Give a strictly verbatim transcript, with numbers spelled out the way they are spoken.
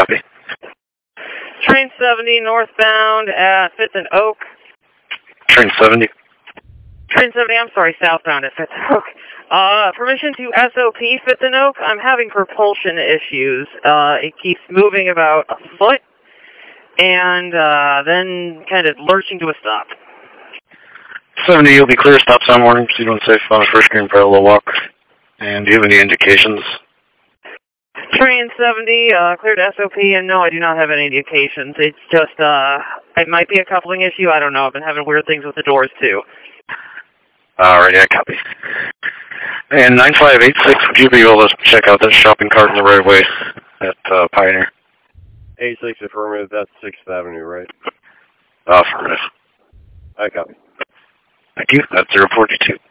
copy. Train seventy northbound at Fifth and Oak. Train seventy. Train seventy, I'm sorry, southbound at Fifth and Oak. Uh, permission to S O P Fifth and Oak. I'm having propulsion issues. Uh, it keeps moving about a foot and uh, then kind of lurching to a stop. seventy, you'll be clear. Stop sign warning. Proceed on safe on a first green parallel walk. And do you have any indications? Train seventy, uh, cleared S O P, and no, I do not have any indications. It's just, uh, it might be a coupling issue. I don't know. I've been having weird things with the doors, too. Alright, yeah, copy. And nine five eight six, would you be able to check out that shopping cart in the right of way at uh, Pioneer? eight six affirmative, that's sixth Avenue, right? Affirmative. I copy. Thank you. That's zero forty-two.